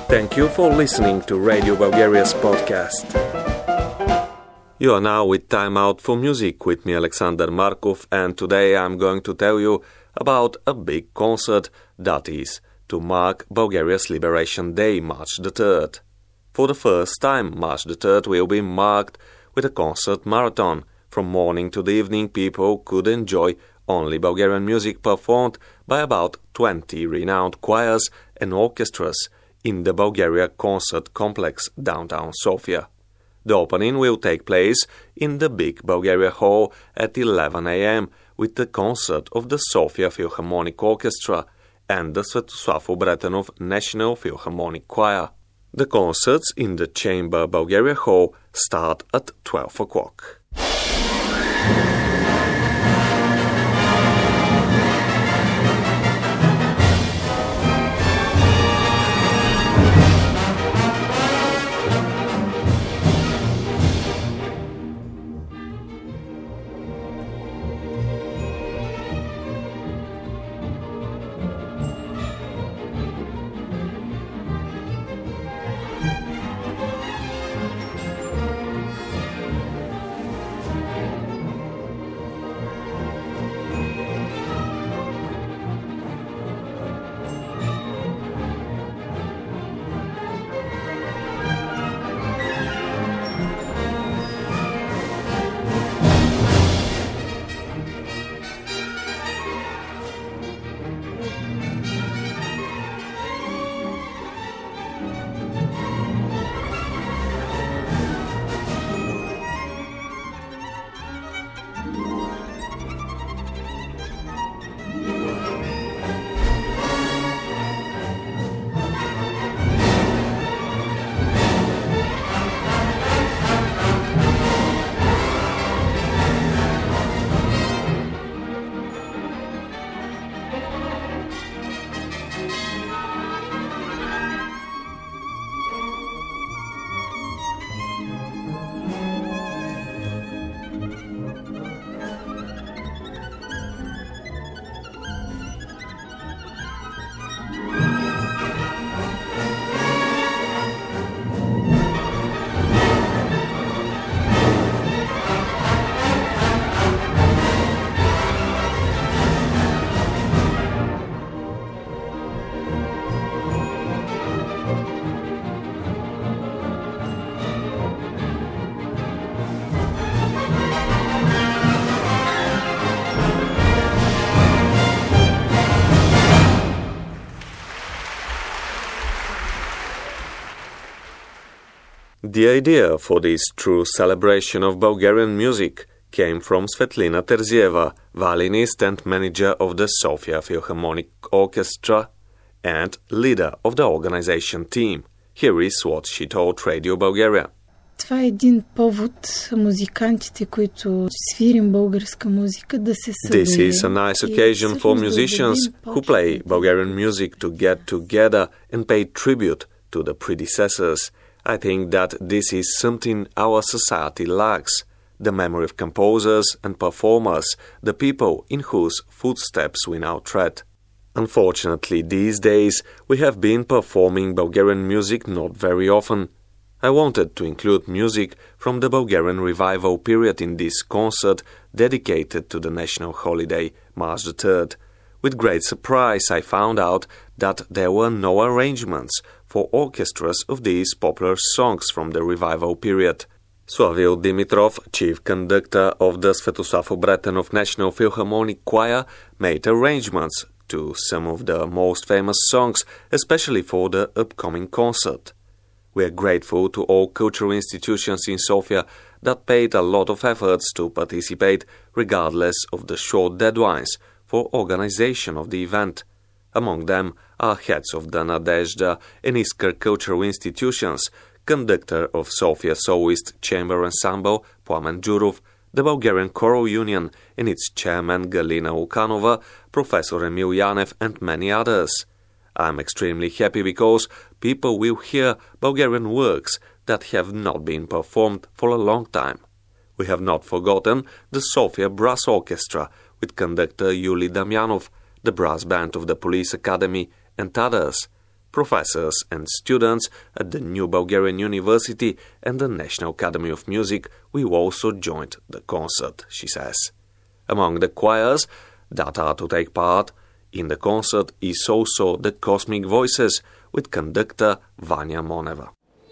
Thank you for listening to Radio Bulgaria's podcast. You are now with Time Out for Music with me, Alexander Markov, and today I'm going to tell you about a big concert that is to mark Bulgaria's Liberation Day, March the 3rd. For the first time, March the 3rd will be marked with a concert marathon. From morning to the evening, people could enjoy only Bulgarian music performed by about 20 renowned choirs and orchestras in the Bulgaria Concert Complex, downtown Sofia. The opening will take place in the Big Bulgaria Hall at 11 a.m. with the concert of the Sofia Philharmonic Orchestra and the Sviatoslav-Obretenov National Philharmonic Choir. The concerts in the Chamber Bulgaria Hall start at 12 o'clock. The idea for this true celebration of Bulgarian music came from Svetlina Terzieva, violinist and manager of the Sofia Philharmonic Orchestra and leader of the organization team. Here is what she told Radio Bulgaria. Това е един повод музикантите, които свирим българска музика, да се съберем. This is a nice occasion for musicians who play Bulgarian music to get together and pay tribute to the predecessors. I think that this is something our society lacks, the memory of composers and performers, the people in whose footsteps we now tread. Unfortunately, these days we have been performing Bulgarian music not very often. I wanted to include music from the Bulgarian revival period in this concert dedicated to the national holiday, March the 3rd. With great surprise, I found out that there were no arrangements for orchestras of these popular songs from the revival period. Slavil Dimitrov, chief conductor of the Sviatoslav-Obretenov National Philharmonic Choir, made arrangements to some of the most famous songs, especially for the upcoming concert. We are grateful to all cultural institutions in Sofia that paid a lot of efforts to participate, regardless of the short deadlines for organization of the event. Among them are heads of the Nadezhda and Iskar cultural institutions, conductor of Sofia Soloist Chamber Ensemble Plamen Djurov, the Bulgarian Choral Union and its chairman Galina Ukanova, Professor Emil Yanev and many others. I'm extremely happy because people will hear Bulgarian works that have not been performed for a long time. We have not forgotten the Sofia Brass Orchestra with conductor Yuli Damyanov, the brass band of the Police Academy and others. professors and students at the New Bulgarian University and the National Academy of Music who also joined the concert, she says. Among the choirs that are to take part in the concert is also the Cosmic Voices with conductor Vanya Moneva.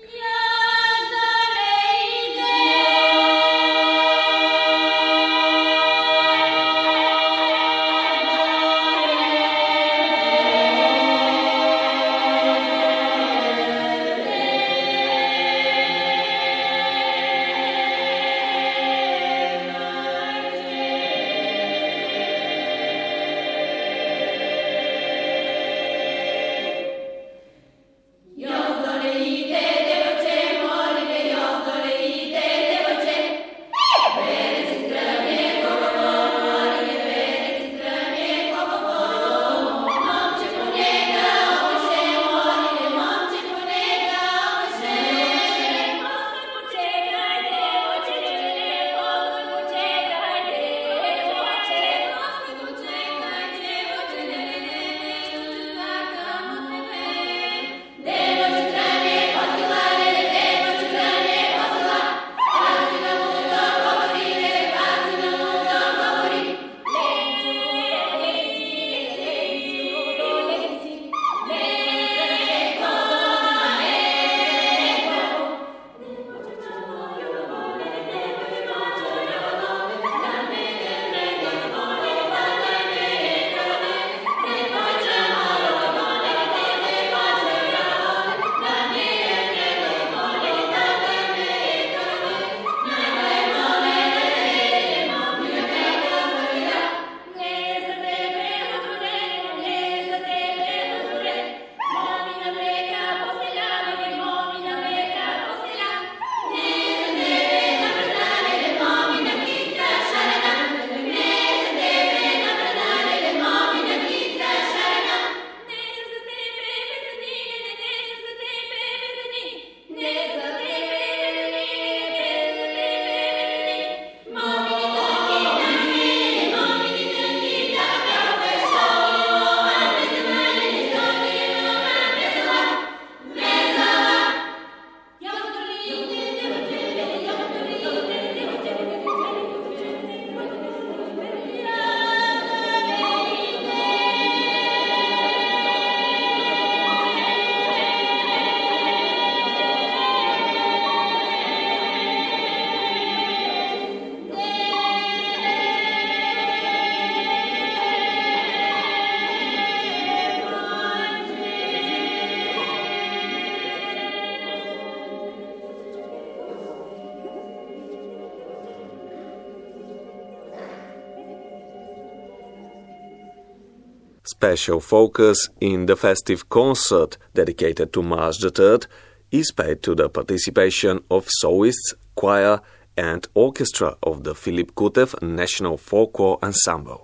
Special focus in the festive concert dedicated to March the 3rd is paid to the participation of soloists, choir and orchestra of the Filip Kutev National Folklore Ensemble.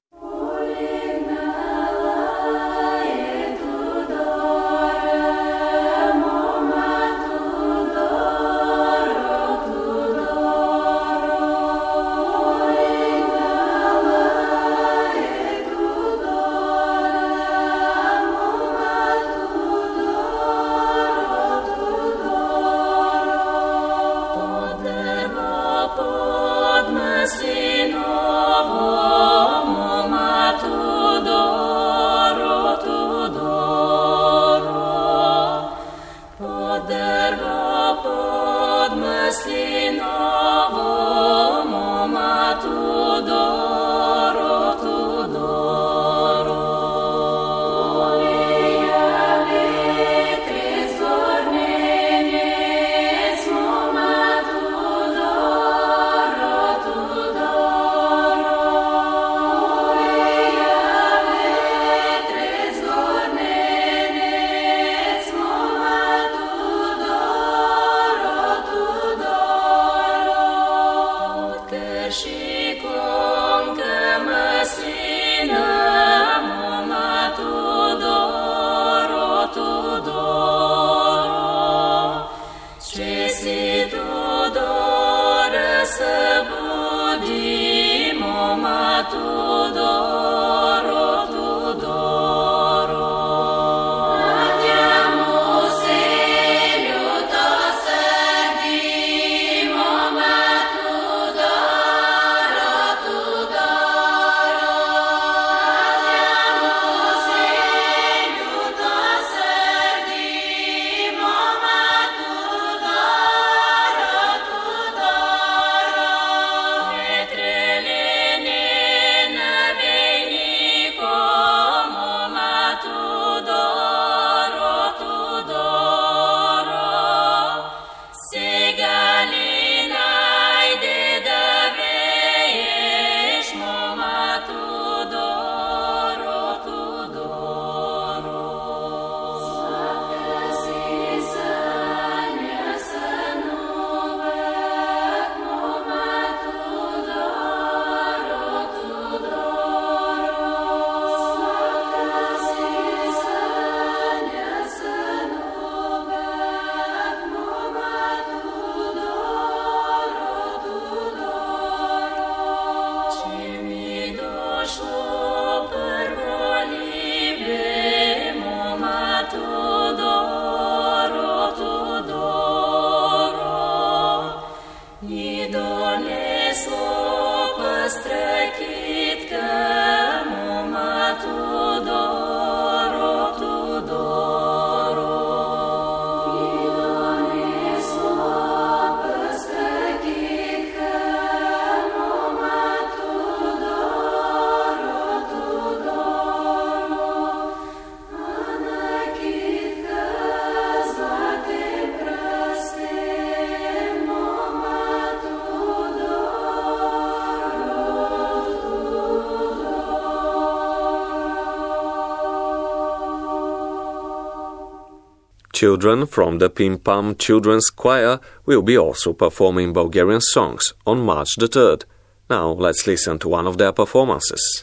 Children from the Pim Pam Children's Choir will be also performing Bulgarian songs on March the 3rd. Now let's listen to one of their performances.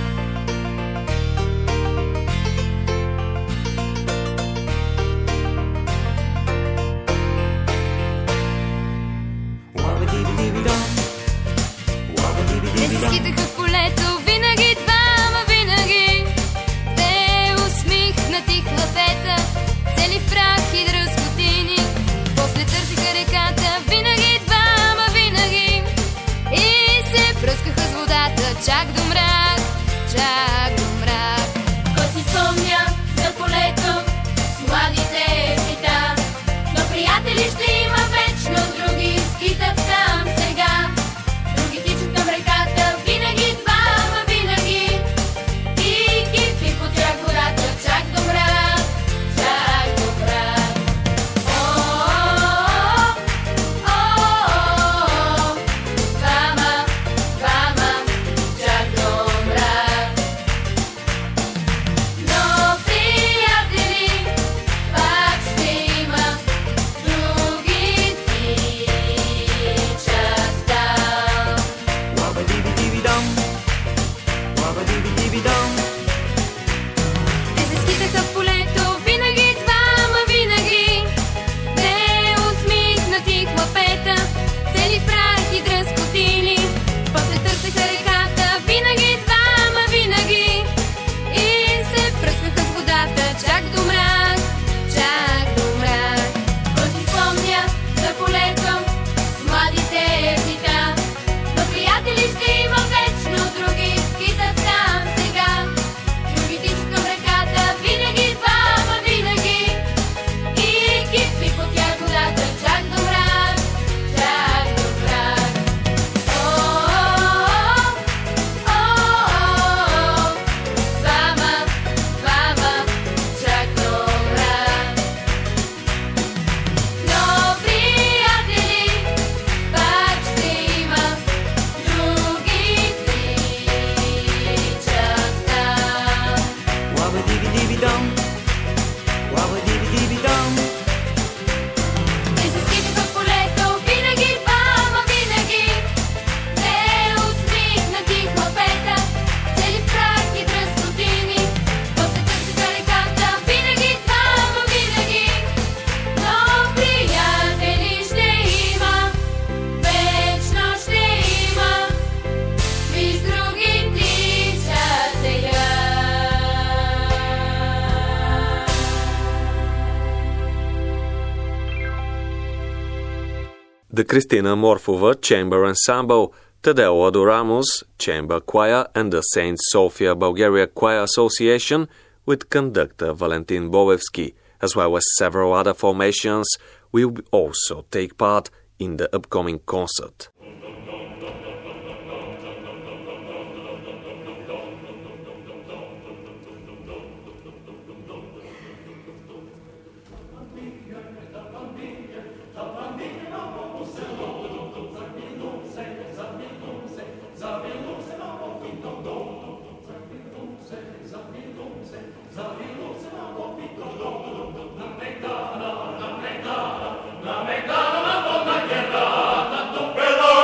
Чак до мрак, чак до мрак. Кой си спомня за полето с младите птица, но приятели ще има вечно, други скитат там сега. Други тичат към реката, винаги двама, винаги. И кипи по тях водата, чак до мрак, чак до мрак. The Kristina Morfova Chamber Ensemble, Tadeo Adoramus Chamber Choir and the St. Sofia Bulgaria Choir Association with conductor Valentin Boevsky, as well as several other formations, will also take part in the upcoming concert. Bella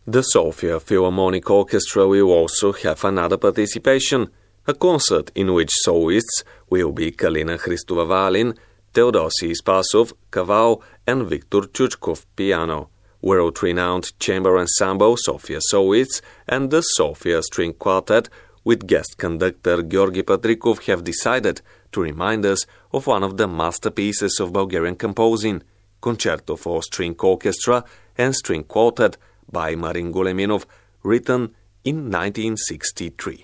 The Sofia Philharmonic Orchestra will also have another participation, a concert in which soloists will be Kalina Christova-Valin, Teodosii Spasov, Kaval, and Viktor Chuchkov, piano, world-renowned chamber ensemble Sofia soloists, and the Sofia String Quartet with guest conductor Georgi Patrikov have decided to remind us of one of the masterpieces of Bulgarian composing, Concerto for String Orchestra and String Quartet by Marin Goleminov, written in 1963.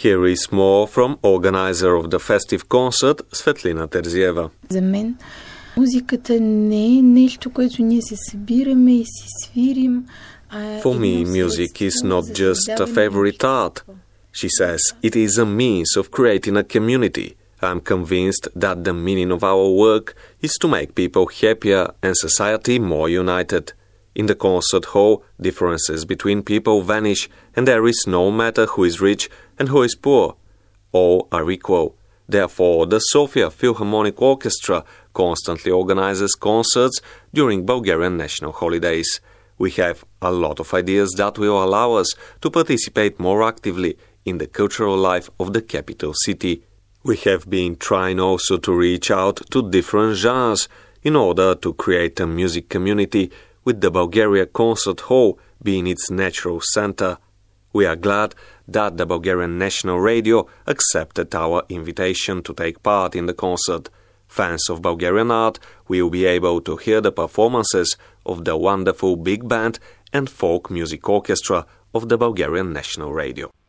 Here is more from organizer of the festive concert, Светлина Терзиева. За мен музиката не е нещо, което ние се събираме и си свирим. For me, music is not just a favorite art. She says it is a means of creating a community. I'm convinced that the meaning of our work is to make people happier and society more united. In the concert hall, differences between people vanish and there is no matter who is rich and who is poor. All are equal. Therefore, the Sofia Philharmonic Orchestra constantly organizes concerts during Bulgarian national holidays. We have a lot of ideas that will allow us to participate more actively in the cultural life of the capital city. We have been trying also to reach out to different genres in order to create a music community, with the Bulgaria Concert Hall being its natural center. We are glad that the Bulgarian National Radio accepted our invitation to take part in the concert. Fans of Bulgarian art will be able to hear the performances of the wonderful big band and folk music orchestra of the Bulgarian National Radio.